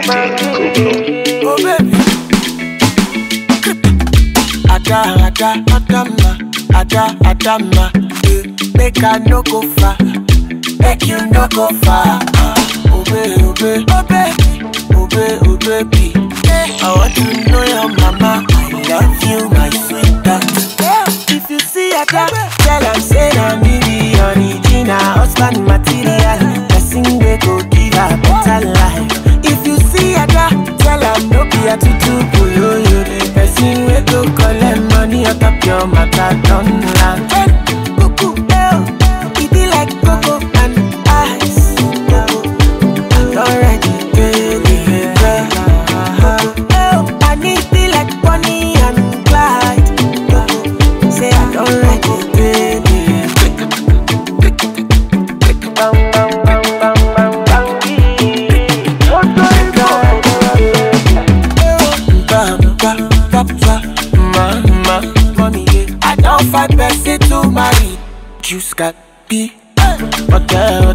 Oh baby, Adama, make I no go far, make you no go far. Oh baby, oh baby, I want to know your mama. I love you, my sweetheart. If you see Ada, tell her say na me be original husband material. Person we go give her better life. If you see Ada, tell her no be a tutu boyoyo. Person we go collect money on top your matter don't land. It be like cocoa and ice. Already baby, I need be like Bonnie and Clyde. Say I don't like it, baby. Bang bang bang bang bang bang. Mama, mommy, I don't find person to marry. Juice got be okay.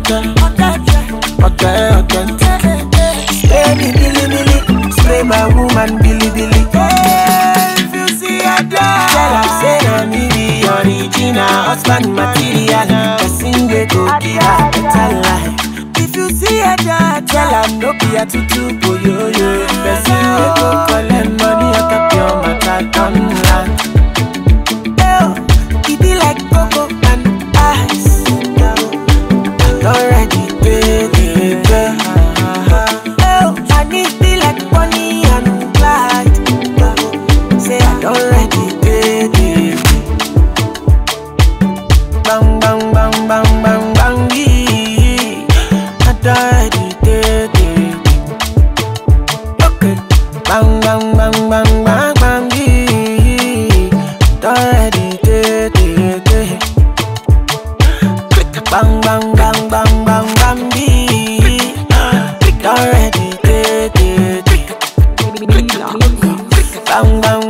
Spray me, Billy, spray my woman, Billy. If you see a dog, tell her say na me be original husband material. Person we go give her better life. If you see a dog, tell her no be a tutu boyoyo. Person we go collect money on top your matter don't land. It be like cocoa and ice. Already baby, I need be like Bonnie and Clyde. Say I don't ready, baby. Bang bang bang bang bang bang. I don't ready, baby. Okay. Bang bang bang bang bang bang. Don't ready, baby. Bang bang bang bang bang bang. Don't ready, baby. Bang bang.